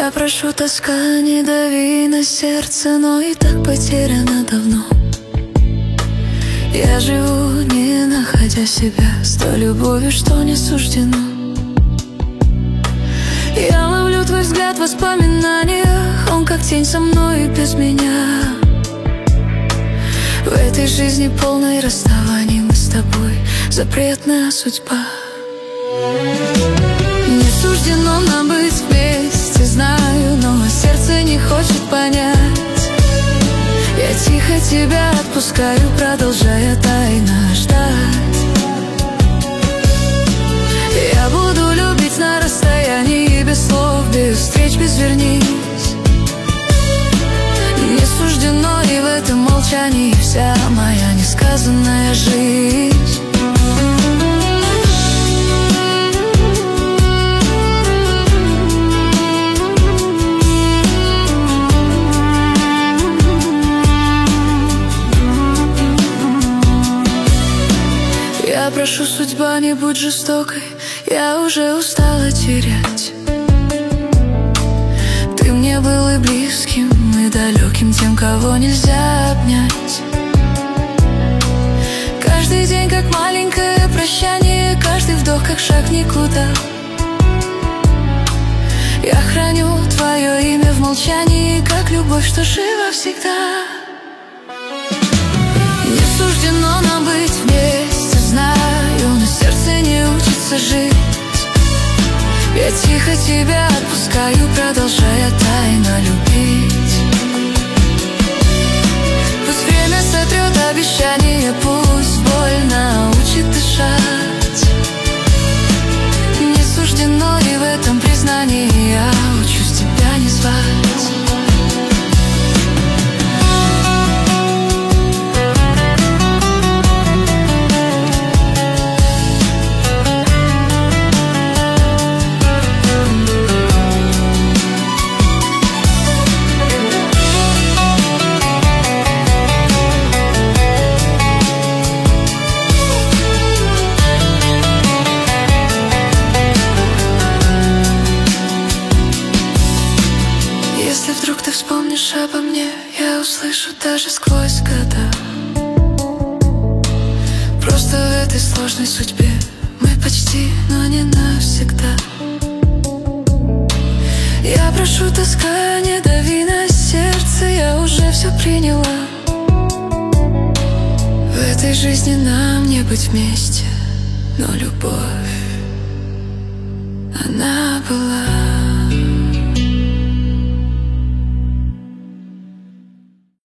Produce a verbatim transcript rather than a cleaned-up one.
Я прошу, тоска, не дави на сердце, но и так потеряно давно. Я живу, не находя себя, с той любовью, что не суждено. Я ловлю твой взгляд в воспоминаниях, он как тень со мной и без меня. В этой жизни полной расставаний мы с тобой запретная судьба. Не суждено нам быть вместе, знаю, но сердце не хочет понять. Я тихо тебя отпускаю, продолжая тайно ждать. Я буду любить на расстоянии, без слов, без встреч, без вернись. Не суждено, и в этом молчании вся моя несказанная жизнь. Я прошу, судьба, не будь жестокой, я уже устала терять. Ты мне был и близким, и далеким, тем, кого нельзя обнять. Каждый день как маленькое прощание, каждый вдох как шаг никуда. Я храню твое имя в молчании, как любовь, что жива всегда. Не суждено нам быть вместе, знаю, но сердце не учится жить. Я тихо тебя отпускаю, продолжая тайно любить. Пусть время сотрет обещание, пусть боль научит дышать. Не суждено, и в этом признании я учусь тебя не звать. Если вдруг ты вспомнишь обо мне, я услышу даже сквозь года. Просто в этой сложной судьбе мы почти, но не навсегда. Я прошу, тоска, не дави на сердце, я уже все приняла. В этой жизни нам не быть вместе, но любовь, она была.